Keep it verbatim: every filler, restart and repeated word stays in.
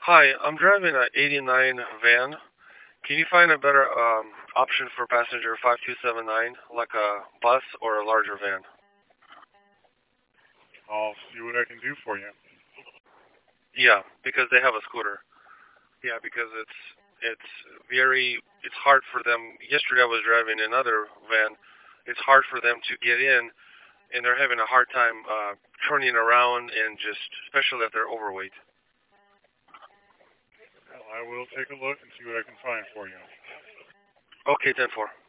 Hi, I'm driving a 'eighty-nine van. Can you find a better um, option for passenger five two seven nine, like a bus or a larger van? I'll see what I can do for you. Yeah, because they have a scooter. Yeah, because it's it's very it's hard for them. Yesterday I was driving another van. It's hard for them to get in, and they're having a hard time uh, turning around and just, especially if they're overweight. Well, I will take a look and see what I can find for you. Okay, ten four.